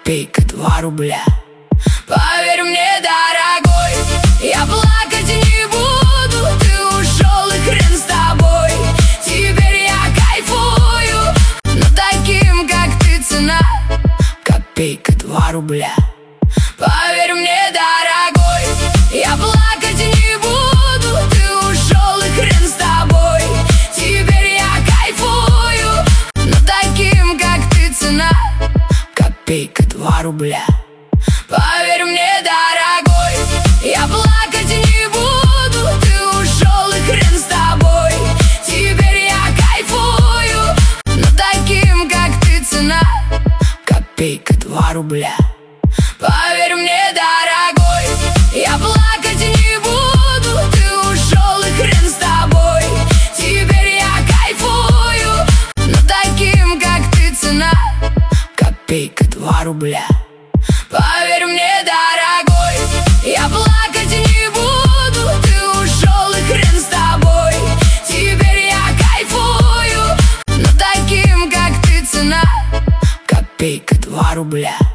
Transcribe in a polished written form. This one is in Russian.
копейка 2 рубля. Поверь мне, дорогой, я плакать не буду. Ты ушел, и хрен с тобой. Теперь я кайфую, но таким, как ты, цена копейка 2 рубля. Поверь мне, дорогой, я плакать не буду. Ты ушел, и хрен с тобой. Теперь я кайфую, но таким, как ты, цена копейка 2 рубля. Поверь мне, дорогой, я плакать не буду. Ты ушел, и хрен с тобой. Теперь я кайфую, но таким, как ты, цена копейка 2 рубля. Поверь мне, дорогой, я плакать не буду. Ты ушел, и хрен с тобой. Теперь я кайфую, но таким, как ты, цена копейка 2 рубля. Поверь мне, дорогой, я плакать не буду. Ты ушел, и хрен с тобой. Теперь я кайфую, но таким, как ты, цена копейка 2 рубля.